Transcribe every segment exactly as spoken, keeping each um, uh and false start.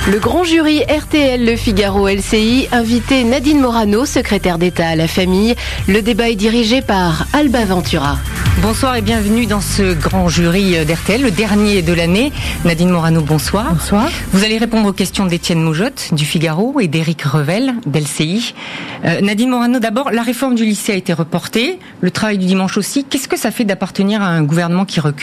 Le grand jury R T L Le Figaro L C I invité Nadine Morano, secrétaire d'État à la famille. Le débat est dirigé par Alba Ventura. Bonsoir et bienvenue dans ce grand jury d'R T L, le dernier de l'année. Nadine Morano, bonsoir. Bonsoir. Vous allez répondre aux questions d'Étienne Moujotte du Figaro et d'Éric Revel d'L C I. Euh, Nadine Morano, d'abord, la réforme du lycée a été reportée, le travail du dimanche aussi. Qu'est-ce que ça fait d'appartenir à un gouvernement qui recule ?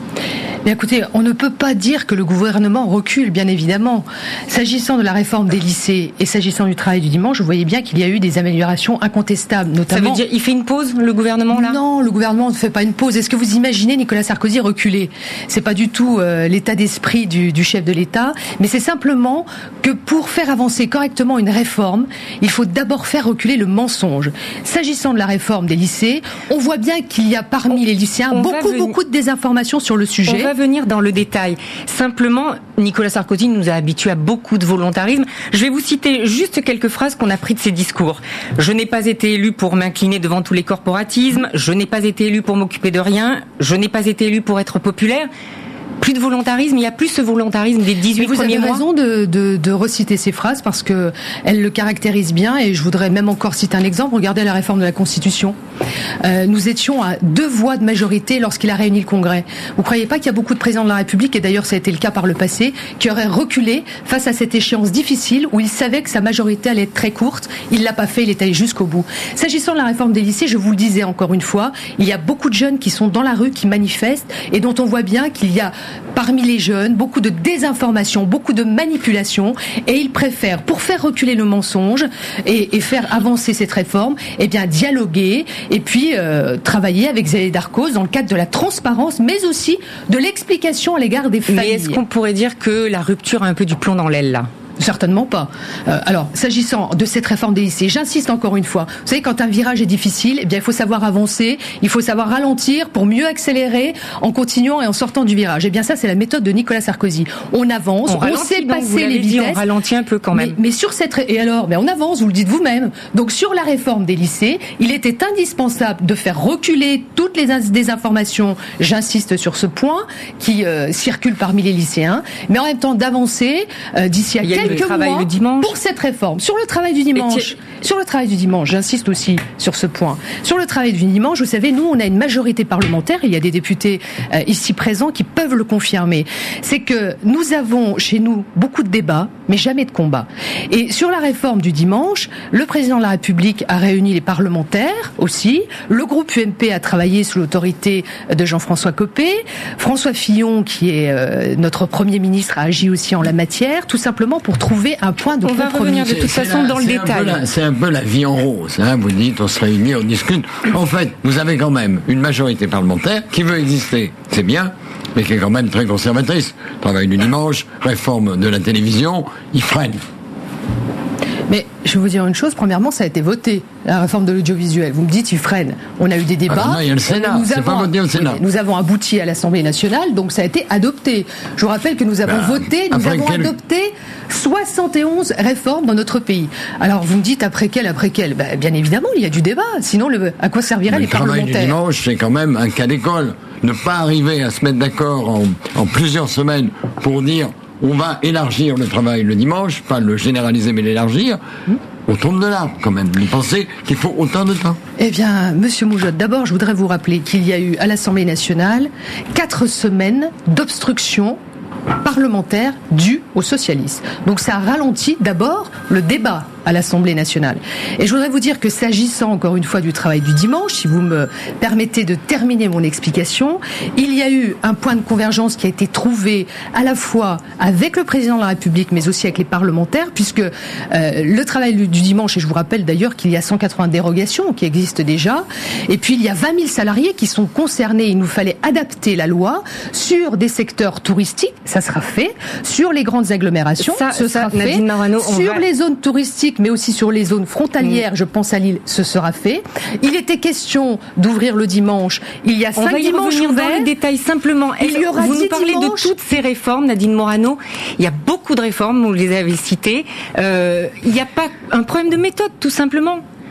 Mais écoutez, on ne peut pas dire que le gouvernement recule, bien évidemment. S'agissant de la réforme des lycées et s'agissant du travail du dimanche, vous voyez bien qu'il y a eu des améliorations incontestables, notamment... Ça veut dire qu'il fait une pause, le gouvernement, là ? Non, le gouvernement ne fait pas une pause. Est-ce que vous imaginez Nicolas Sarkozy reculer ? C'est pas du tout euh, l'état d'esprit du, du chef de l'État, mais c'est simplement que pour faire avancer correctement une réforme, il faut d'abord faire reculer le mensonge. S'agissant de la réforme des lycées, on voit bien qu'il y a parmi les lycéens on beaucoup, venir... beaucoup de désinformations sur le sujet. On va venir dans le détail. Simplement, Nicolas Sarkozy nous a habitués à beaucoup de volontarisme. Je vais vous citer juste quelques phrases qu'on a prises de ses discours. Je n'ai pas été élu pour m'incliner devant tous les corporatismes. Je n'ai pas été élu pour m'occuper de rien. Je n'ai pas été élu pour être populaire. Plus de volontarisme, il n'y a plus ce volontarisme des dix-huit premiers mois. Vous avez raison de, de, de reciter ces phrases parce que elles le caractérisent bien et je voudrais même encore citer un exemple. Regardez la réforme de la Constitution. Euh, nous étions à deux voix de majorité lorsqu'il a réuni le Congrès. Vous croyez pas qu'il y a beaucoup de présidents de la République, et d'ailleurs ça a été le cas par le passé, qui auraient reculé face à cette échéance difficile où il savait que sa majorité allait être très courte. Il l'a pas fait, il est allé jusqu'au bout. S'agissant de la réforme des lycées, je vous le disais encore une fois, il y a beaucoup de jeunes qui sont dans la rue, qui manifestent et dont on voit bien qu'il y a parmi les jeunes beaucoup de désinformation, beaucoup de manipulation, et ils préfèrent, pour faire reculer le mensonge et, et faire avancer cette réforme, eh bien dialoguer et puis euh, travailler avec Xavier Darcos dans le cadre de la transparence, mais aussi de l'explication à l'égard des familles. Mais est-ce qu'on pourrait dire que la rupture a un peu du plomb dans l'aile là ? Certainement pas. Euh, alors, s'agissant de cette réforme des lycées, j'insiste encore une fois. Vous savez, quand un virage est difficile, eh bien, il faut savoir avancer, il faut savoir ralentir pour mieux accélérer en continuant et en sortant du virage. Eh bien, ça, c'est la méthode de Nicolas Sarkozy. On avance, on, on sait passer les vitesses. Dit, on ralentit un peu quand même. Mais, mais sur cette et alors, mais on avance. Vous le dites vous-même. Donc, sur la réforme des lycées, il était indispensable de faire reculer toutes les désinformations. J'insiste sur ce point qui euh, circule parmi les lycéens, mais en même temps d'avancer euh, d'ici à quelques quelques mois le dimanche. Pour cette réforme. Sur le travail du dimanche, sur le travail du dimanche, j'insiste aussi sur ce point. Sur le travail du dimanche, vous savez, nous, on a une majorité parlementaire, il y a des députés euh, ici présents qui peuvent le confirmer. C'est que nous avons chez nous beaucoup de débats, mais jamais de combats. Et sur la réforme du dimanche, le président de la République a réuni les parlementaires aussi, le groupe U M P a travaillé sous l'autorité de Jean-François Copé, François Fillon, qui est euh, notre Premier ministre, a agi aussi en la matière, tout simplement pour trouver un point de on compromis. On va revenir de toute façon la, dans le détail. La, c'est un peu la vie en rose. Hein, vous dites, on se réunit, on discute. En fait, vous avez quand même une majorité parlementaire qui veut exister. C'est bien, mais qui est quand même très conservatrice. Travail du dimanche, réforme de la télévision, ils freinent. Mais je vais vous dire une chose, premièrement, ça a été voté, la réforme de l'audiovisuel. Vous me dites, il freine. On a eu des débats. Ah non, il y a le Sénat, nous c'est avons, pas voté au Sénat. Nous avons abouti à l'Assemblée nationale, donc ça a été adopté. Je vous rappelle que nous avons bah, voté, nous avons quel... adopté soixante et onze réformes dans notre pays. Alors vous me dites, après quelle, après quelle bah, bien évidemment, il y a du débat. Sinon, le, à quoi serviraient les parlementaires ? Le travail du dimanche, c'est quand même un cas d'école. Ne pas arriver à se mettre d'accord en, en plusieurs semaines pour dire on va élargir le travail le dimanche, pas le généraliser mais l'élargir, mmh. on tombe de là quand même. Vous pensez qu'il faut autant de temps ? Eh bien, Monsieur Moujotte, d'abord je voudrais vous rappeler qu'il y a eu à l'Assemblée nationale quatre semaines d'obstruction parlementaire due aux socialistes. Donc ça a ralenti d'abord le débat à l'Assemblée nationale. Et je voudrais vous dire que s'agissant encore une fois du travail du dimanche, si vous me permettez de terminer mon explication, il y a eu un point de convergence qui a été trouvé à la fois avec le président de la République mais aussi avec les parlementaires, puisque euh, le travail du dimanche, et je vous rappelle d'ailleurs qu'il y a cent quatre-vingts dérogations qui existent déjà, et puis il y a vingt mille salariés qui sont concernés. Il nous fallait adapter la loi sur des secteurs touristiques, ça sera fait, sur les grandes agglomérations, ça, ce ça, sera fait, Morano, sur va... les zones touristiques mais aussi sur les zones frontalières, mmh. je pense à Lille, ce sera fait. Il était question d'ouvrir le dimanche. Il y a On cinq va y dimanches revenir ouverts. Dans les détails simplement. Il y aura vous nous parlez dimanches. de toutes ces réformes, Nadine Morano. Il y a beaucoup de réformes, vous les avez citées. Euh, il n'y a pas un problème de méthode, tout simplement.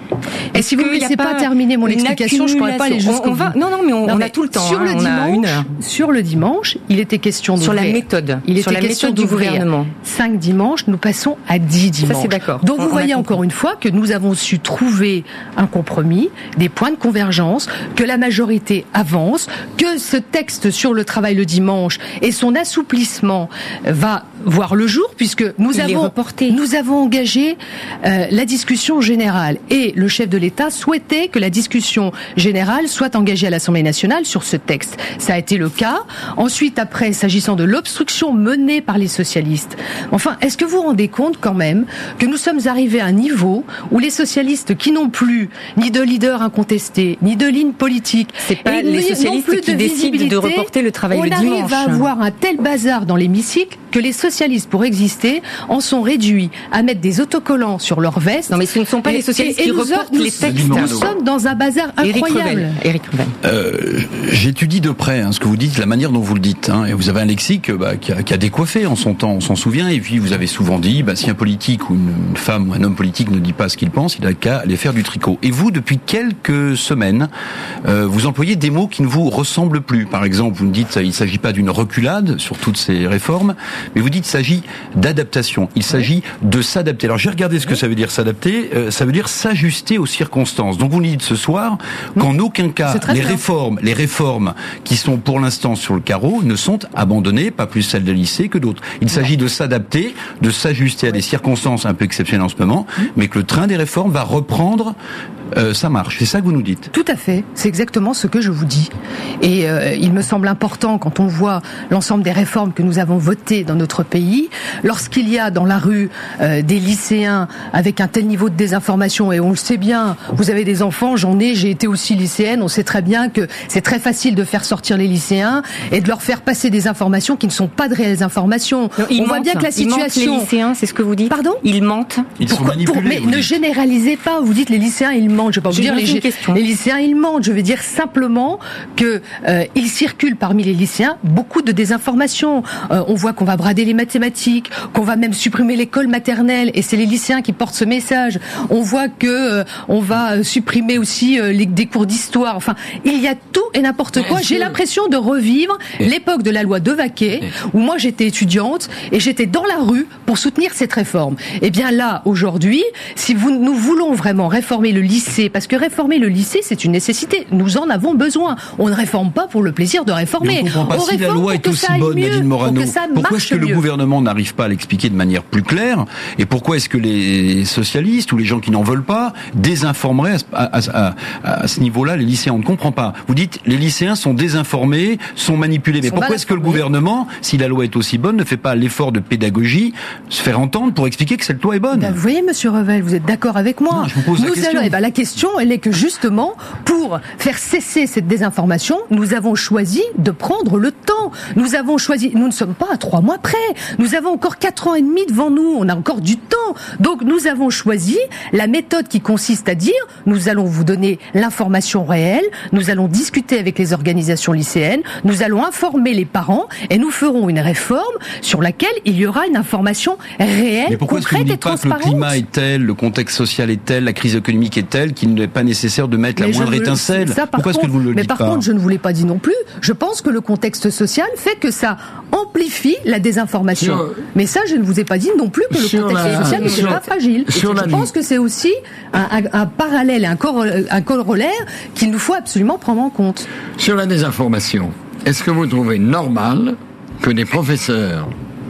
Et si vous ne me laissez pas terminer mon explication, je ne pourrais pas aller jusqu'au on, on va, Non, non, mais on, non, on mais a tout le temps. Sur, hein, le on dimanche, a une heure. sur le dimanche, il était question d'ouvrir. Sur la méthode. Il sur était la question méthode du d'ouvrir gouvernement. cinq dimanches, nous passons à dix dimanches. Ça, c'est d'accord. Donc on, vous on voyez encore une fois que nous avons su trouver un compromis, des points de convergence, que la majorité avance, que ce texte sur le travail le dimanche et son assouplissement va voir le jour, puisque nous il avons nous avons engagé euh, la discussion générale et le chef de l'État souhaitait que la discussion générale soit engagée à l'Assemblée nationale sur ce texte. Ça a été le cas. Ensuite, après, s'agissant de l'obstruction menée par les socialistes, enfin, est-ce que vous vous rendez compte quand même que nous sommes arrivés à un niveau où les socialistes qui n'ont plus ni de leader incontesté, ni de ligne politique, c'est pas les socialistes qui décident de reporter le travail le dimanche. On arrive à avoir un tel bazar dans l'hémicycle que les socialistes, pour exister, en sont réduits à mettre des autocollants sur leur veste. Non, mais ce ne sont pas et, les socialistes et, et qui reportent nous, les textes. Nous sommes dans un bazar incroyable. Éric Revel. Euh, j'étudie de près hein, ce que vous dites, la manière dont vous le dites. Hein, et vous avez un lexique bah, qui, a, qui a décoiffé en son temps, on s'en souvient. Et puis vous avez souvent dit, bah, si un politique ou une, une femme ou un homme politique ne dit pas ce qu'il pense, il a qu'à aller faire du tricot. Et vous, depuis quelques semaines, euh, vous employez des mots qui ne vous ressemblent plus. Par exemple, vous me dites, il ne s'agit pas d'une reculade sur toutes ces réformes, mais vous dites qu'il s'agit d'adaptation. Il s'agit de s'adapter. Alors j'ai regardé ce que ça veut dire s'adapter. Euh, ça veut dire s'ajuster aux circonstances. Donc vous nous dites ce soir qu'en aucun cas les bien. réformes, les réformes qui sont pour l'instant sur le carreau ne sont abandonnées, pas plus celles des lycées que d'autres. Il non. s'agit de s'adapter, de s'ajuster à des circonstances un peu exceptionnelles en ce moment, mmh. mais que le train des réformes va reprendre euh, sa marche. C'est ça que vous nous dites. Tout à fait. C'est exactement ce que je vous dis. Et euh, il me semble important quand on voit l'ensemble des réformes que nous avons votées dans notre pays, lorsqu'il y a dans la rue euh, des lycéens avec un tel niveau de désinformation, et on le sait bien, vous avez des enfants, j'en ai, j'ai été aussi lycéenne, on sait très bien que c'est très facile de faire sortir les lycéens et de leur faire passer des informations qui ne sont pas de réelles informations. Non, on mentent, voit bien que la situation... Ils mentent, les lycéens, c'est ce que vous dites. Pardon ? Ils mentent. Ils Pourquoi, sont manipulés. Pour, mais ne dites. généralisez pas, vous dites les lycéens ils mentent, je ne vais pas vous dire les, les lycéens ils mentent, je veux dire simplement que euh, il circule parmi les lycéens beaucoup de désinformation. Euh, on voit qu'on va brader les mathématiques, qu'on va même supprimer l'école maternelle, et c'est les lycéens qui portent ce message. On voit que euh, on va supprimer aussi euh, les, des cours d'histoire. Enfin, il y a tout et n'importe quoi. J'ai l'impression de revivre l'époque de la loi Devaquet, où moi j'étais étudiante et j'étais dans la rue pour soutenir cette réforme. Et bien là, aujourd'hui, si vous, nous voulons vraiment réformer le lycée, parce que réformer le lycée, c'est une nécessité. Nous en avons besoin. On ne réforme pas pour le plaisir de réformer. Mais on comprend pas on si la loi est aussi bonne, mieux, Nadine Morano. Pourquoi est-ce que le mieux. gouvernement n'arrive pas à l'expliquer de manière plus claire? Et pourquoi est-ce que les socialistes ou les gens qui n'en veulent pas désinformeraient à, à, à, à ce niveau-là les lycéens? On ne comprend pas. Vous dites les lycéens sont désinformés, sont manipulés. Mais sont pourquoi est-ce que le gouvernement, si la loi est aussi bonne, ne fait pas l'effort de pédagogie, se faire entendre pour expliquer que cette loi est bonne? Ben, vous voyez, Monsieur Revel, vous êtes d'accord avec moi? Non, je vous pose nous la question. Allons, eh ben, la question, elle est que justement, pour faire cesser cette désinformation, nous avons choisi de prendre le temps. Nous avons choisi, nous ne sommes pas à trois mois près. Nous avons encore quatre ans et demi devant nous. On a encore du temps. Donc, nous avons choisi la méthode qui consiste à dire, nous allons vous donner l'information réelle, nous allons discuter avec les organisations lycéennes, nous allons informer les parents et nous ferons une réforme sur laquelle il y aura une information réelle, concrète et transparente. Le climat est tel, le contexte social est tel, la crise économique est telle qu'il n'est pas nécessaire de mettre mais la moindre étincelle. Ça, Pourquoi est-ce que vous ne le mais dites par pas contre, je ne vous l'ai pas dit non plus. Je pense que le contexte social fait que ça amplifie la désinformation. Sur, mais ça, je ne vous ai pas dit non plus que le contexte la, social n'était pas fragile. Je la, pense que c'est aussi un, un, un parallèle, un, cor, un corollaire qu'il nous faut absolument prendre en compte. Sur la désinformation, est-ce que vous trouvez normal que des professeurs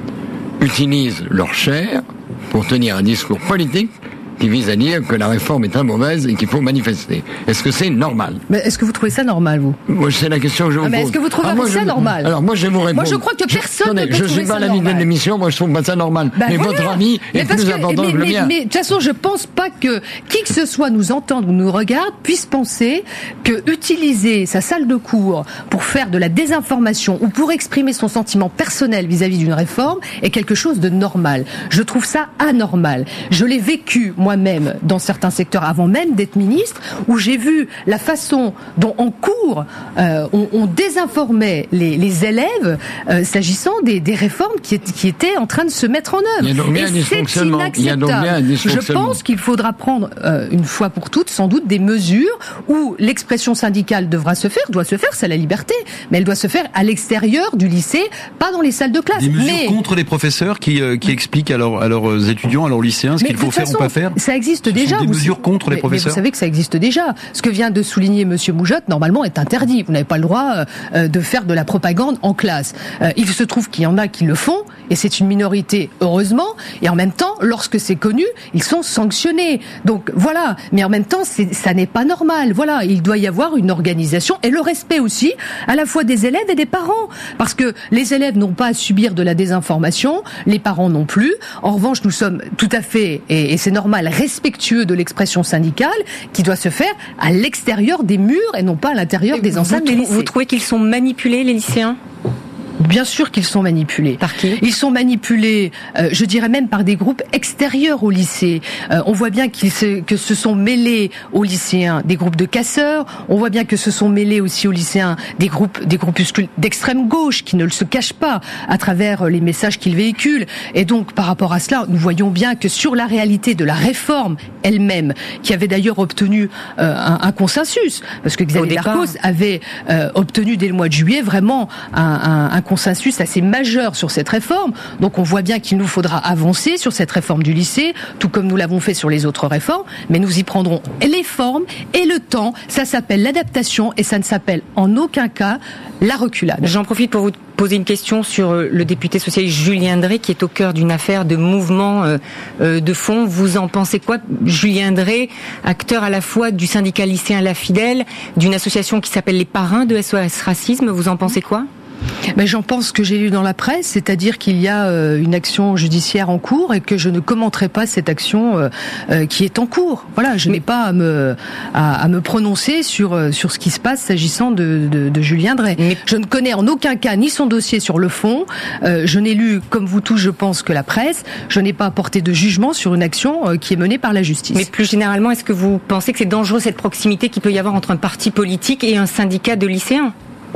utilisent leur chair pour tenir un discours politique qui vise à dire que la réforme est très mauvaise et qu'il faut manifester? Est-ce que c'est normal? Mais est-ce que vous trouvez ça normal, vous? Moi, c'est la question que je vous ah, mais pose. Est-ce que vous trouvez ah, moi, ça je, normal? Alors moi, je vais vous répondre. Moi, je crois que personne je, ne peut je trouver suis pas ça l'invité normal. de l'émission, moi je trouve pas ça normal. Ben mais voilà. votre avis mais est plus que, important mais, que le mais, mien. Mais de toute façon, je pense pas que qui que ce soit nous entende ou nous regarde puisse penser que utiliser sa salle de cours pour faire de la désinformation ou pour exprimer son sentiment personnel vis-à-vis d'une réforme est quelque chose de normal. Je trouve ça anormal. Je l'ai vécu, moi, moi-même dans certains secteurs avant même d'être ministre, où j'ai vu la façon dont en cours euh, on, on désinformait les, les élèves euh, s'agissant des, des réformes qui, qui étaient en train de se mettre en œuvre. Il y a donc bien un dysfonctionnement. Il y a donc bien un dysfonctionnement. Je pense qu'il faudra prendre euh, une fois pour toutes sans doute des mesures où l'expression syndicale devra se faire, doit se faire, c'est la liberté, mais elle doit se faire à l'extérieur du lycée, pas dans les salles de classe. Des mesures mais... contre les professeurs qui, euh, qui expliquent à, leur, à leurs étudiants, à leurs lycéens ce qu'il faut faire façon, ou pas faire. Ça existe ce déjà. Sont des vous, mesures contre mais, les professeurs. Mais vous savez que ça existe déjà. Ce que vient de souligner Monsieur Moujotte, normalement, est interdit. Vous n'avez pas le droit euh, de faire de la propagande en classe. Euh, il se trouve qu'il y en a qui le font, et c'est une minorité, heureusement. Et en même temps, lorsque c'est connu, ils sont sanctionnés. Donc voilà. Mais en même temps, c'est, ça n'est pas normal. Voilà. Il doit y avoir une organisation et le respect aussi, à la fois des élèves et des parents, parce que les élèves n'ont pas à subir de la désinformation, les parents non plus. En revanche, nous sommes tout à fait, et, et c'est normal, respectueux de l'expression syndicale qui doit se faire à l'extérieur des murs et non pas à l'intérieur des enceintes des lycées. Vous trouvez qu'ils sont manipulés, les lycéens ? Bien sûr qu'ils sont manipulés. Par qui ? Ils sont manipulés, euh, je dirais même par des groupes extérieurs au lycée. Euh, on voit bien qu'ils se, que se sont mêlés aux lycéens des groupes de casseurs. On voit bien que se sont mêlés aussi aux lycéens des groupes, des groupuscules d'extrême gauche qui ne le se cachent pas à travers les messages qu'ils véhiculent. Et donc, par rapport à cela, nous voyons bien que sur la réalité de la réforme elle-même, qui avait d'ailleurs obtenu euh, un, un consensus, parce que Xavier Darcos avait euh, obtenu dès le mois de juillet vraiment un, un, un consensus assez majeur sur cette réforme. Donc on voit bien qu'il nous faudra avancer sur cette réforme du lycée, tout comme nous l'avons fait sur les autres réformes, mais nous y prendrons les formes et le temps. Ça s'appelle l'adaptation et ça ne s'appelle en aucun cas la reculade. J'en profite pour vous poser une question sur le député socialiste Julien Drey, qui est au cœur d'une affaire de mouvement de fond. Vous en pensez quoi ? Julien Drey, acteur à la fois du syndicat lycéen La Fidèle, d'une association qui s'appelle les Parrains de S O S Racisme, vous en pensez quoi ? Mais j'en pense ce que j'ai lu dans la presse, c'est-à-dire qu'il y a euh, une action judiciaire en cours et que je ne commenterai pas cette action euh, euh, qui est en cours. Voilà, je Mais... n'ai pas à me à, à me prononcer sur euh, sur ce qui se passe s'agissant de, de, de Julien Drey. Mais... Je ne connais en aucun cas ni son dossier sur le fond. Euh, je n'ai lu, comme vous tous, je pense, que la presse. Je n'ai pas apporté de jugement sur une action euh, qui est menée par la justice. Mais plus généralement, est-ce que vous pensez que c'est dangereux cette proximité qu'il peut y avoir entre un parti politique et un syndicat de lycéens ?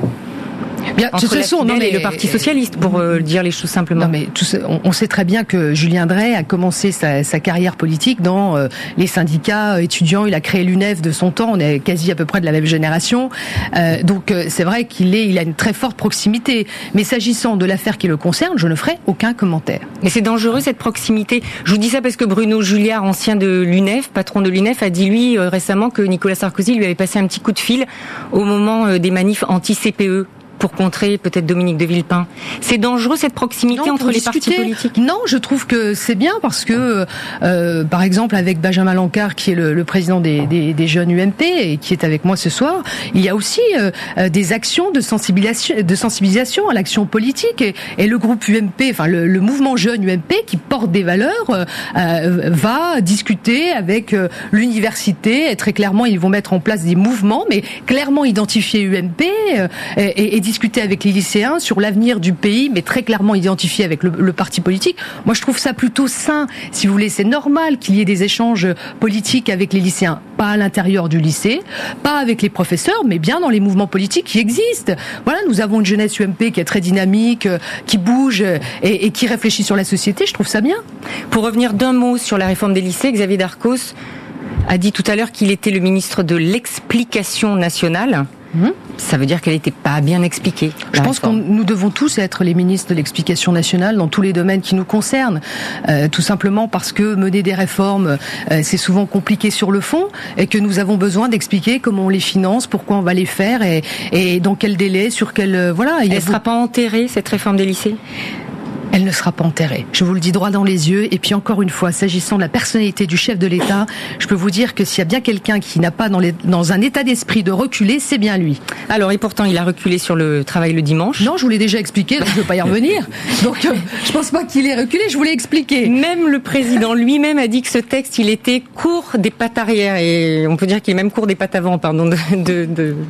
Bien, entre de toute façon, non, mais, et le Parti socialiste, pour euh, dire les choses simplement. Non, mais tout, on, on sait très bien que Julien Drey a commencé sa, sa carrière politique dans euh, les syndicats étudiants. Il a créé l'U N E F de son temps. On est quasi à peu près de la même génération. Euh, donc euh, c'est vrai qu'il est, il a une très forte proximité. Mais s'agissant de l'affaire qui le concerne, je ne ferai aucun commentaire. Mais c'est dangereux cette proximité. Je vous dis ça parce que Bruno Julliard, ancien de l'U N E F, patron de l'U N E F, a dit lui euh, récemment que Nicolas Sarkozy lui avait passé un petit coup de fil au moment euh, des manifs anti-C P E. Pour contrer peut-être Dominique de Villepin. C'est dangereux cette proximité non, entre les discuter. partis politiques ? Non, je trouve que c'est bien parce que, euh, par exemple, avec Benjamin Lancard, qui est le, le président des, des, des jeunes U M P et qui est avec moi ce soir, il y a aussi euh, des actions de sensibilisation, de sensibilisation à l'action politique et, et le groupe U M P, enfin le, le mouvement jeune U M P qui porte des valeurs, euh, euh, va discuter avec euh, l'université et très clairement ils vont mettre en place des mouvements, mais clairement identifier U M P euh, et, et discuter avec les lycéens sur l'avenir du pays, mais très clairement identifié avec le, le parti politique. Moi, je trouve ça plutôt sain. Si vous voulez, c'est normal qu'il y ait des échanges politiques avec les lycéens, pas à l'intérieur du lycée, pas avec les professeurs, mais bien dans les mouvements politiques qui existent. Voilà, nous avons une jeunesse U M P qui est très dynamique, qui bouge et, et qui réfléchit sur la société. Je trouve ça bien. Pour revenir d'un mot sur la réforme des lycées, Xavier Darcos a dit tout à l'heure qu'il était le ministre de l'explication nationale. Mmh. Ça veut dire qu'elle n'était pas bien expliquée. Je pense que nous devons tous être les ministres de l'explication nationale dans tous les domaines qui nous concernent. Euh, tout simplement parce que mener des réformes, euh, c'est souvent compliqué sur le fond et que nous avons besoin d'expliquer comment on les finance, pourquoi on va les faire et, et dans quel délai, sur quel... Euh, voilà. Elle ne sera pas enterrée, cette réforme des lycées ? Elle ne sera pas enterrée. Je vous le dis droit dans les yeux. Et puis encore une fois, s'agissant de la personnalité du chef de l'État, je peux vous dire que s'il y a bien quelqu'un qui n'a pas dans, les, dans un état d'esprit de reculer, c'est bien lui. Alors, et pourtant, il a reculé sur le travail le dimanche. Non, je vous l'ai déjà expliqué, donc je ne veux pas y revenir. Donc, euh, je pense pas qu'il ait reculé, je vous l'ai expliqué. Même le président lui-même a dit que ce texte, il était court des pattes arrière. Et on peut dire qu'il est même court des pattes avant, pardon. De, de, de... Non,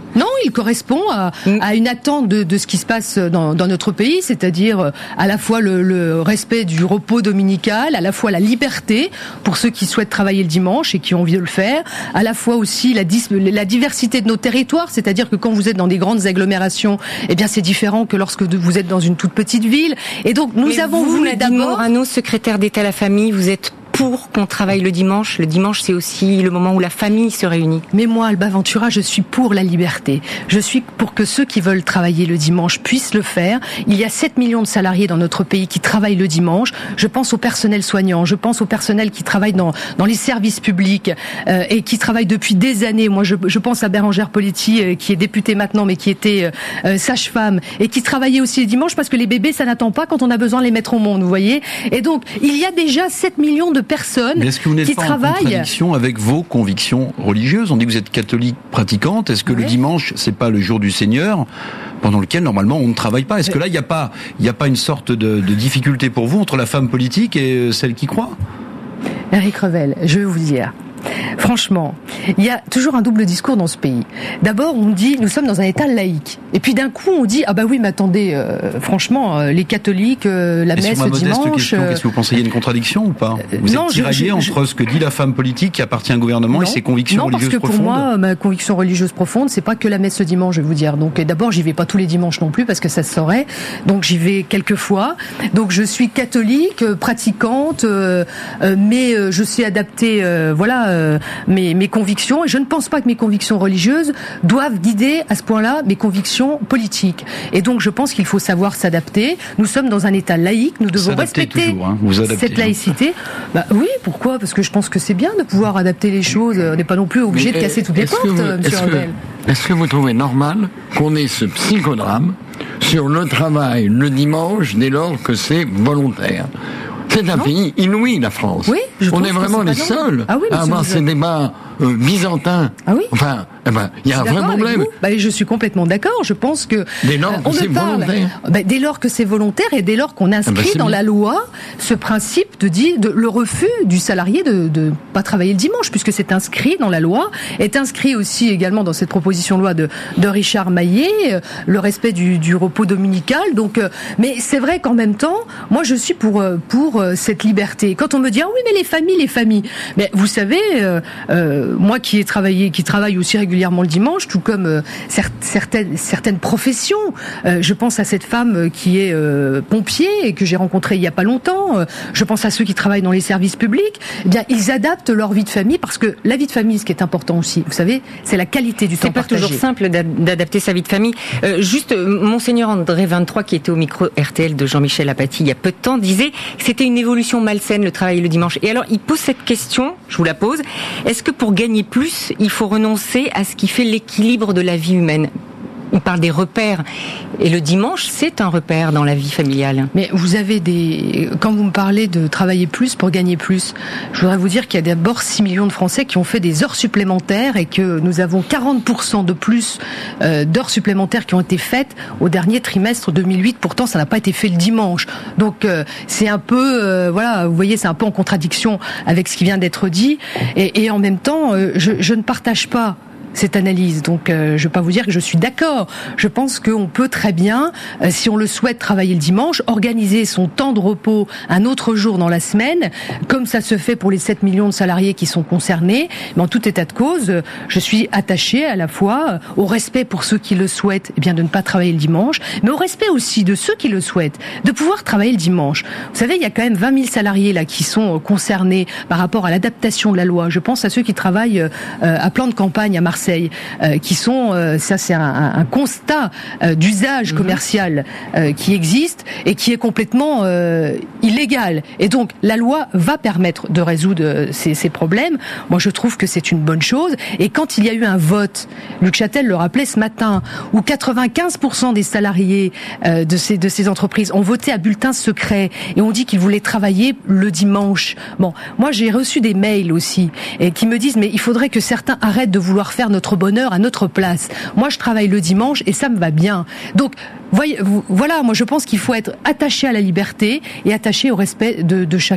il correspond à, à une attente de, de ce qui se passe dans, dans notre pays, c'est-à-dire à la fois le, le respect du repos dominical, à la fois la liberté pour ceux qui souhaitent travailler le dimanche et qui ont envie de le faire, à la fois aussi la, dis, la diversité de nos territoires, c'est-à-dire que quand vous êtes dans des grandes agglomérations, eh bien c'est différent que lorsque vous êtes dans une toute petite ville. Et donc nous Mais avons vous, voulu Nadine d'abord... Morano, secrétaire d'État à la famille, vous êtes pour qu'on travaille le dimanche. Le dimanche, c'est aussi le moment où la famille se réunit. Mais moi, Alba Ventura, je suis pour la liberté. Je suis pour que ceux qui veulent travailler le dimanche puissent le faire. Il y a sept millions de salariés dans notre pays qui travaillent le dimanche. Je pense au personnel soignant, je pense au personnel qui travaille dans, dans les services publics euh, et qui travaille depuis des années. Moi, je, je pense à Bérangère Poletti, euh, qui est députée maintenant, mais qui était euh, sage-femme et qui travaillait aussi le dimanche parce que les bébés, ça n'attend pas quand on a besoin de les mettre au monde, vous voyez. Et donc, il y a déjà sept millions de personnes Mais est-ce que vous n'êtes qui pas travaillent. en contradiction avec vos convictions religieuses? On dit que vous êtes catholique pratiquante. Est-ce que Ouais. le dimanche, c'est pas le jour du Seigneur, pendant lequel normalement on ne travaille pas? Est-ce que là, il n'y a pas, il n'y a pas une sorte de, de difficulté pour vous entre la femme politique et celle qui croit? Eric Revel, je vais vous dire. Franchement, il y a toujours un double discours dans ce pays. D'abord, on dit nous sommes dans un État laïque, et puis d'un coup, on dit ah bah oui, mais attendez, euh, franchement, euh, les catholiques, euh, la Et messe sur ma le modeste dimanche. question, euh, qu'est-ce que vous pensez? Il y a une contradiction ou pas? Vous non, êtes je- tiraillé je- entre ce que dit la femme politique qui appartient au gouvernement et non. ses convictions non, religieuses parce que profondes. pour moi, ma conviction religieuse profonde, c'est pas que la messe le dimanche, je vais vous dire. Donc euh, d'abord, j'y vais pas tous les dimanches non plus parce que ça se saurait. Donc j'y vais quelques fois. Donc je suis catholique, euh, pratiquante, euh, euh, mais euh, je sais adapter, euh, voilà, euh, mes, mes convictions. Et je ne pense pas que mes convictions religieuses doivent guider à ce point-là mes convictions politiques. Et donc je pense qu'il faut savoir s'adapter. Nous sommes dans un État laïque, nous devons S'adapter respecter toujours, hein. Vous adaptez, cette hein. laïcité. Bah oui, pourquoi? Parce que je pense que c'est bien de pouvoir adapter les choses. On n'est pas non plus obligé de Mais casser toutes les est-ce que portes, vous- monsieur est-ce que- Rebel. Est-ce que vous trouvez normal qu'on ait ce psychodrame sur le travail le dimanche dès lors que c'est volontaire? C'est un Non. pays inouï, la France. Oui, je On trouve est que vraiment c'est les pas normal. seuls Ah oui, à monsieur avoir Bouzel. ces débats euh, byzantins. Ah oui. Enfin, eh ben, il y a un Je suis vrai d'accord avec problème. vous. Bah, je suis complètement d'accord. Je pense que Dès lors euh, que on c'est ne parle volontaire. bah, dès lors que c'est volontaire et dès lors qu'on inscrit Ah bah, c'est dans bien. la loi ce principe de dire de, le refus du salarié de de pas travailler le dimanche, puisque c'est inscrit dans la loi, est inscrit aussi également dans cette proposition de loi de de Richard Maillet, euh, le respect du, du repos dominical. Donc, euh, mais c'est vrai qu'en même temps, moi je suis pour euh, pour euh, cette liberté. Quand on me dit ah oui mais les familles, les familles, mais vous savez, euh, euh, moi qui ai travaillé, qui travaille aussi régulièrement le dimanche, tout comme euh, cer- certaines certaines professions. Euh, je pense à cette femme euh, qui est euh, pompier et que j'ai rencontrée il y a pas longtemps. Euh, je pense à ceux qui travaillent dans les services publics. Eh bien, ils adaptent leur vie de famille parce que la vie de famille, ce qui est important aussi, vous savez, c'est la qualité du temps C'est pas partagé. toujours simple d'ad- d'adapter sa vie de famille. Euh, juste, euh, Monseigneur André vingt-trois, qui était au micro R T L de Jean-Michel Apathy il y a peu de temps, disait que c'était une évolution malsaine, le travail le dimanche. Et alors, il pose cette question, je vous la pose, est-ce que pour gagner plus, il faut renoncer à ce qui fait l'équilibre de la vie humaine? Il parle des repères. Et le dimanche, c'est un repère dans la vie familiale. Mais vous avez des... Quand vous me parlez de travailler plus pour gagner plus, je voudrais vous dire qu'il y a d'abord six millions de Français qui ont fait des heures supplémentaires et que nous avons quarante pour cent de plus euh, d'heures supplémentaires qui ont été faites au dernier trimestre deux mille huit. Pourtant, ça n'a pas été fait le dimanche. Donc, euh, c'est un peu... euh, voilà, vous voyez, c'est un peu en contradiction avec ce qui vient d'être dit. Et, et en même temps, euh, je, je ne partage pas cette analyse. Donc, euh, je ne vais pas vous dire que je suis d'accord. Je pense qu'on peut très bien, euh, si on le souhaite, travailler le dimanche, organiser son temps de repos un autre jour dans la semaine, comme ça se fait pour les sept millions de salariés qui sont concernés. Mais en tout état de cause, euh, je suis attachée à la fois euh, au respect pour ceux qui le souhaitent, eh bien de ne pas travailler le dimanche, mais au respect aussi de ceux qui le souhaitent, de pouvoir travailler le dimanche. Vous savez, il y a quand même vingt mille salariés là qui sont euh, concernés par rapport à l'adaptation de la loi. Je pense à ceux qui travaillent euh, à plan de campagne à Marseille. Euh, qui sont, euh, ça c'est un, un constat euh, d'usage commercial euh, qui existe et qui est complètement euh, illégal. Et donc la loi va permettre de résoudre ces, ces problèmes. Moi je trouve que c'est une bonne chose. Et quand il y a eu un vote, Luc Châtel le rappelait ce matin, où quatre-vingt-quinze pour cent des salariés euh, de ces de ces entreprises ont voté à bulletin secret et ont dit qu'ils voulaient travailler le dimanche. Bon, moi j'ai reçu des mails aussi et qui me disent mais il faudrait que certains arrêtent de vouloir faire notre bonheur à notre place. Moi, je travaille le dimanche et ça me va bien. Donc, voyez, voilà, moi, je pense qu'il faut être attaché à la liberté et attaché au respect de, de chacun.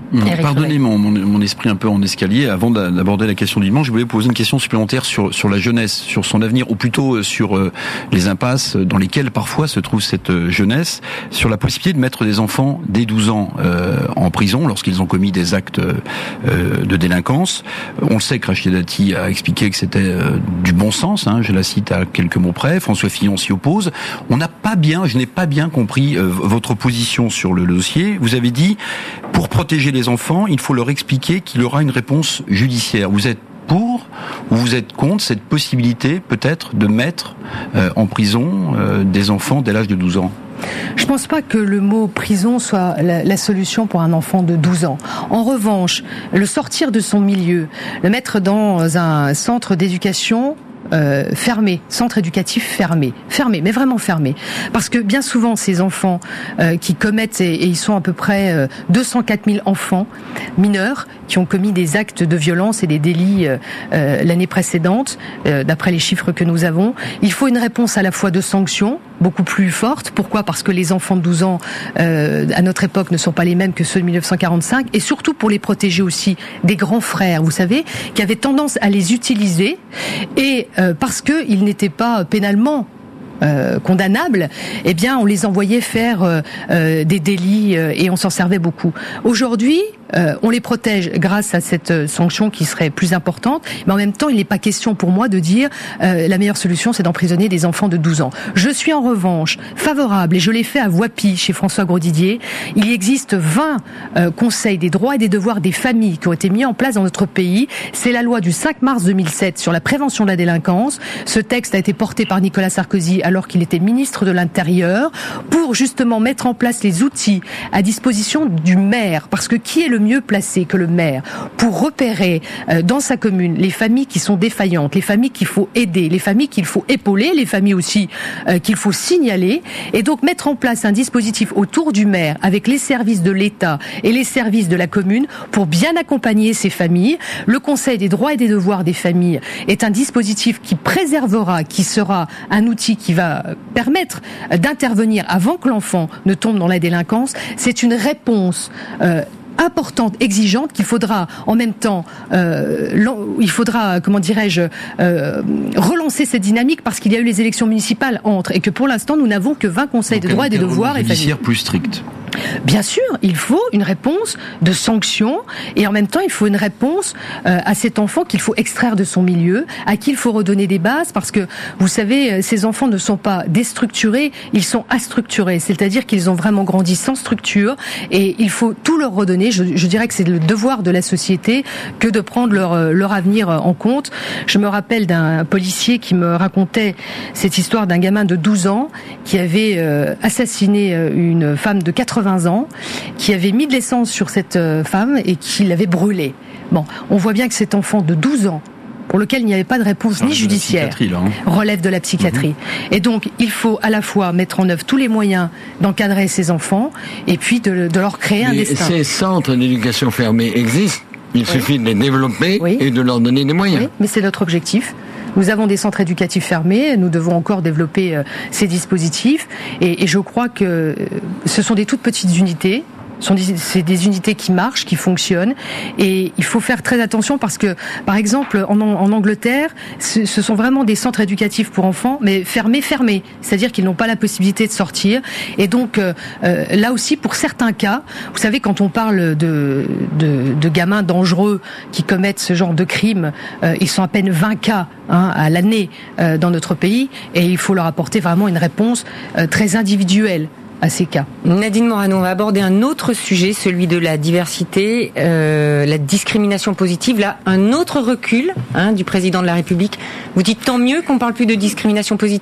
Pardonnez mon, mon, mon esprit un peu en escalier. Avant d'aborder la question du dimanche, je voulais vous poser une question supplémentaire sur, sur la jeunesse, sur son avenir, ou plutôt sur euh, les impasses dans lesquelles parfois se trouve cette euh, jeunesse, sur la possibilité de mettre des enfants dès douze ans euh, en prison lorsqu'ils ont commis des actes euh, de délinquance. On le sait que Rachida Dati a expliqué que c'était euh, du bon sens, hein, je la cite à quelques mots près. François Fillon s'y oppose. On n'a pas bien, je n'ai pas bien compris euh, votre position sur le dossier. Vous avez dit, pour protéger les enfants, il faut leur expliquer qu'il y aura une réponse judiciaire. Vous êtes pour ou vous êtes contre cette possibilité peut-être de mettre euh, en prison euh, des enfants dès l'âge de douze ans ? Je ne pense pas que le mot prison soit la, la solution pour un enfant de douze ans. En revanche, le sortir de son milieu, le mettre dans un centre d'éducation Euh, fermé, centre éducatif fermé, fermé, mais vraiment fermé, parce que bien souvent ces enfants euh, qui commettent, et, et ils sont à peu près euh, deux cent quatre mille enfants mineurs qui ont commis des actes de violence et des délits euh, euh, l'année précédente, euh, d'après les chiffres que nous avons. Il faut une réponse à la fois de sanctions, beaucoup plus forte. Pourquoi ? Parce que les enfants de douze ans, euh, à notre époque, ne sont pas les mêmes que ceux de mille neuf cent quarante-cinq, et surtout pour les protéger aussi des grands frères, vous savez, qui avaient tendance à les utiliser, et euh, parce qu'ils n'étaient pas pénalement Euh, condamnables, eh bien, on les envoyait faire euh, euh, des délits euh, et on s'en servait beaucoup. Aujourd'hui, euh, on les protège grâce à cette euh, sanction qui serait plus importante, mais en même temps, il n'est pas question pour moi de dire euh, la meilleure solution, c'est d'emprisonner des enfants de douze ans. Je suis en revanche favorable, et je l'ai fait à Voipy, chez François Grosdidier. Il existe vingt euh, conseils des droits et des devoirs des familles qui ont été mis en place dans notre pays. C'est la loi du cinq mars deux mille sept sur la prévention de la délinquance. Ce texte a été porté par Nicolas Sarkozy alors qu'il était ministre de l'Intérieur, pour justement mettre en place les outils à disposition du maire, parce que qui est le mieux placé que le maire pour repérer euh, dans sa commune les familles qui sont défaillantes, les familles qu'il faut aider, les familles qu'il faut épauler, les familles aussi euh, qu'il faut signaler, et donc mettre en place un dispositif autour du maire avec les services de l'État et les services de la commune pour bien accompagner ces familles. Le Conseil des droits et des devoirs des familles est un dispositif qui préservera, qui sera un outil qui va permettre d'intervenir avant que l'enfant ne tombe dans la délinquance. C'est une réponse euh, importante, exigeante, qu'il faudra en même temps, euh, il faudra, comment dirais-je, euh, relancer cette dynamique, parce qu'il y a eu les élections municipales entre, et que pour l'instant nous n'avons que vingt conseils de droits et des devoirs et familles. Plus strict. Bien sûr, il faut une réponse de sanction, et en même temps il faut une réponse euh, à cet enfant qu'il faut extraire de son milieu, à qui il faut redonner des bases, parce que vous savez, ces enfants ne sont pas déstructurés, ils sont astructurés, c'est-à-dire qu'ils ont vraiment grandi sans structure, et il faut tout leur redonner. Je, je dirais que c'est le devoir de la société que de prendre leur, leur avenir en compte. Je me rappelle d'un policier qui me racontait cette histoire d'un gamin de douze ans qui avait euh, assassiné une femme de quatre-vingts ans, qui avait mis de l'essence sur cette femme et qui l'avait brûlée. Bon, on voit bien que cet enfant de douze ans, pour lequel il n'y avait pas de réponse ni judiciaire, là, hein. relève de la psychiatrie. Mmh. Et donc, il faut à la fois mettre en œuvre tous les moyens d'encadrer ces enfants et puis de, de leur créer Mais un destin. Ces centres d'éducation fermés existent. Il oui. suffit de les développer oui. et de leur donner des moyens. Oui, mais c'est notre objectif. Nous avons des centres éducatifs fermés, nous devons encore développer euh, ces dispositifs, et, et je crois que euh, ce sont des toutes petites unités. Sont des, c'est des unités qui marchent, qui fonctionnent, et il faut faire très attention parce que, par exemple, en, en Angleterre, ce, ce sont vraiment des centres éducatifs pour enfants, mais fermés, fermés, c'est-à-dire qu'ils n'ont pas la possibilité de sortir. Et donc, euh, là aussi, pour certains cas, vous savez, quand on parle de, de, de gamins dangereux qui commettent ce genre de crimes, euh, ils sont à peine vingt cas hein, à l'année euh, dans notre pays, et il faut leur apporter vraiment une réponse euh, très individuelle à ces cas. Nadine Morano, on va aborder un autre sujet, celui de la diversité, euh, la discrimination positive. Là, un autre recul hein, du président de la République. Vous dites tant mieux qu'on parle plus de discrimination positive ?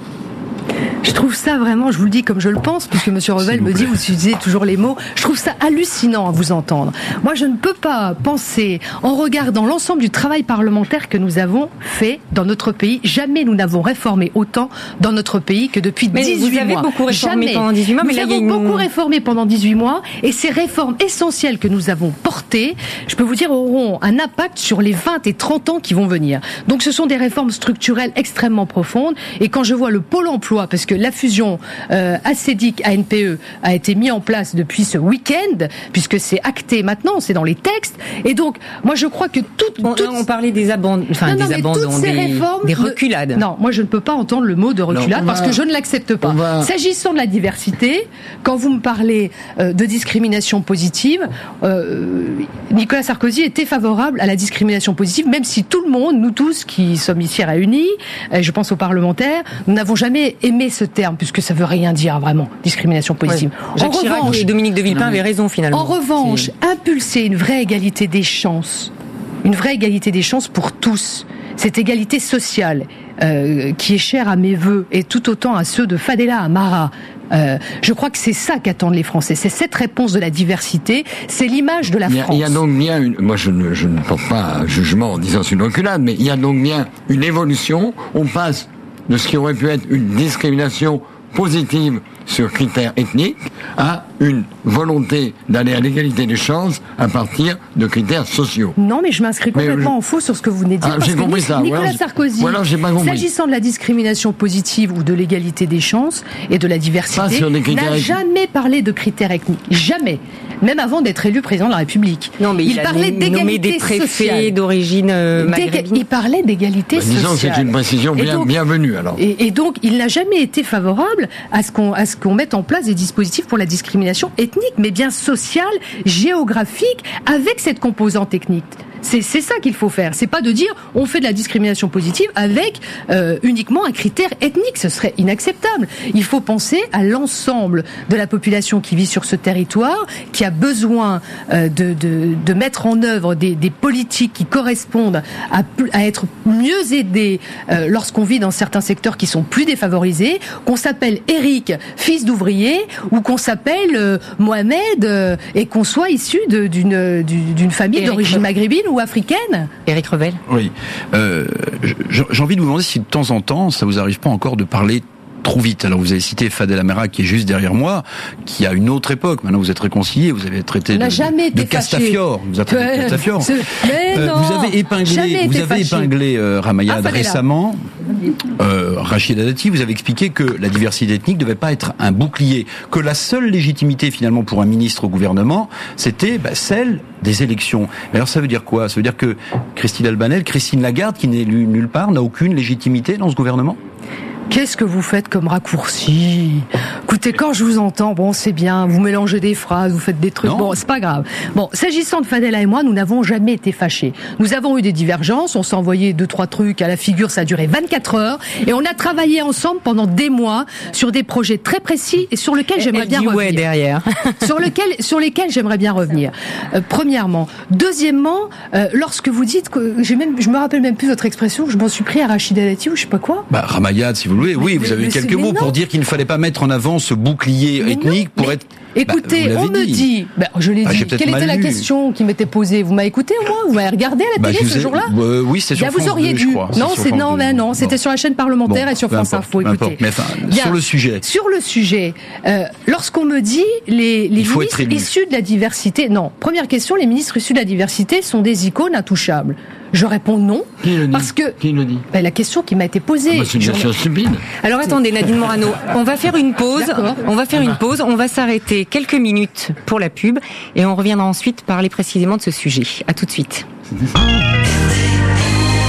Je trouve ça vraiment, je vous le dis comme je le pense, puisque M. Revel me dit, vous utilisez toujours les mots, je trouve ça hallucinant à vous entendre. Moi, je ne peux pas penser, en regardant l'ensemble du travail parlementaire que nous avons fait dans notre pays, jamais nous n'avons réformé autant dans notre pays que depuis mais dix-huit mois. Vous avez mois. beaucoup réformé jamais. pendant dix-huit mois, mais nous là, avons il y a une... beaucoup réformé pendant dix-huit mois, et ces réformes essentielles que nous avons portées, je peux vous dire, auront un impact sur les vingt et trente ans qui vont venir. Donc ce sont des réformes structurelles extrêmement profondes, et quand je vois le pôle emploi, parce que puisque la fusion euh, Acédic-A N P E a été mise en place depuis ce week-end, puisque c'est acté maintenant, c'est dans les textes. Et donc, moi, je crois que toutes... On, toutes... on parlait des, aband... enfin, non, non, des abandons, des, réformes des reculades. Ne... Non, moi, je ne peux pas entendre le mot de reculade, non, parce va... que je ne l'accepte pas. Va... S'agissant de la diversité, quand vous me parlez euh, de discrimination positive, euh, Nicolas Sarkozy était favorable à la discrimination positive, même si tout le monde, nous tous qui sommes ici réunis, euh, je pense aux parlementaires, nous n'avons jamais aimé ce terme, puisque ça veut rien dire vraiment, discrimination positive. Ouais. Jacques Chirac revanche, et Dominique de Villepin avaient raison finalement. En revanche, c'est... impulser une vraie égalité des chances, une vraie égalité des chances pour tous, cette égalité sociale euh, qui est chère à mes vœux et tout autant à ceux de Fadela Amara. Euh, je crois que c'est ça qu'attendent les Français. C'est cette réponse de la diversité. C'est l'image de la il y a, France. Il y a donc bien une, moi je ne, je ne porte pas un jugement en disant c'est une reculade, mais il y a donc bien une évolution. On passe de ce qui aurait pu être une discrimination positive sur critères ethniques à une volonté d'aller à l'égalité des chances à partir de critères sociaux. Non, mais je m'inscris complètement je... en faux sur ce que vous venez de dire. Ah, j'ai compris ça. Nicolas voilà, Sarkozy, voilà, j'ai pas compris. S'agissant de la discrimination positive ou de l'égalité des chances et de la diversité, n'a jamais parlé de critères ethniques. Jamais. Même avant d'être élu président de la République. Non, mais il, il parlait d'égalité des préfets sociale. D'origine euh, maghrébine. Il parlait d'égalité bah, sociale. Disons que c'est une précision bien, donc, bienvenue alors. Et, et donc, il n'a jamais été favorable à ce qu'on à ce qu'on mette en place des dispositifs pour la discrimination ethnique, mais bien sociale, géographique, avec cette composante technique. C'est, c'est ça qu'il faut faire. C'est pas de dire on fait de la discrimination positive avec euh, uniquement un critère ethnique. Ce serait inacceptable. Il faut penser à l'ensemble de la population qui vit sur ce territoire, qui a besoin euh, de, de, de mettre en œuvre des, des politiques qui correspondent à, à être mieux aidés euh, lorsqu'on vit dans certains secteurs qui sont plus défavorisés. Qu'on s'appelle Eric, fils d'ouvrier, ou qu'on s'appelle euh, Mohamed euh, et qu'on soit issu de, d'une, d'une famille Eric d'origine maghrébine ou africaine. Éric Revel. Oui. Euh, j'ai envie de vous demander si de temps en temps, ça vous arrive pas encore de parler trop vite. Alors vous avez cité Fadela Amara qui est juste derrière moi, qui a une autre époque. Maintenant vous êtes réconciliés, vous avez traité de, jamais de, de Castafiore. Vous avez traité de Castafiore. Mais euh, non, vous avez épinglé, vous avez épinglé euh, Ramayad ah, récemment. Euh, Rachida Dati, vous avez expliqué que la diversité ethnique ne devait pas être un bouclier, que la seule légitimité finalement pour un ministre au gouvernement, c'était bah, celle des élections. Mais alors ça veut dire quoi? Ça veut dire que Christine Albanel, Christine Lagarde, qui n'est élue nulle part, n'a aucune légitimité dans ce gouvernement? Qu'est-ce que vous faites comme raccourci? Écoutez, quand je vous entends, bon, c'est bien, vous mélangez des phrases, vous faites des trucs, non. Bon, c'est pas grave. Bon, s'agissant de Fadela et moi, nous n'avons jamais été fâchés. Nous avons eu des divergences, on s'est envoyé deux, trois trucs à la figure, ça a duré vingt-quatre heures, et on a travaillé ensemble pendant des mois sur des projets très précis et sur lesquels j'aimerais bien revenir. Ouais, derrière. sur, lequel, sur lesquels j'aimerais bien revenir. Euh, premièrement. Deuxièmement, euh, lorsque vous dites que, j'ai même, je me rappelle même plus votre expression, je m'en suis pris à Rachida Dati ou je sais pas quoi. Bah, Ramayad, si vous voulez. Oui, vous avez eu quelques mots pour dire qu'il ne fallait pas mettre en avant ce bouclier mais ethnique non, pour être... Écoutez, bah, on me dit, dit bah, je l'ai bah, dit, quelle était la lu. question qui m'était posée? Vous m'avez écouté au moins? Vous m'avez regardé à la bah, télé ce ai... jour-là? euh, Oui, c'est sur bah, France vous auriez deux, dû. je crois. Non, c'est c'est non, mais non, c'était bon. sur la chaîne parlementaire bon, et sur France Info. Écoutez, mais enfin, Bien, sur le sujet. Sur le sujet, euh, lorsqu'on me dit les, les ministres issus de la diversité, non. Première question, les ministres issus de la diversité sont des icônes intouchables. Je réponds non. Qui le dit? Parce que Qui le dit? Ben, la question qui m'a été posée. Ah bah c'est une question stupide. Alors attendez, Nadine Morano, on va faire une pause. On va faire une pause. On va s'arrêter quelques minutes pour la pub et on reviendra ensuite parler précisément de ce sujet. À tout de suite.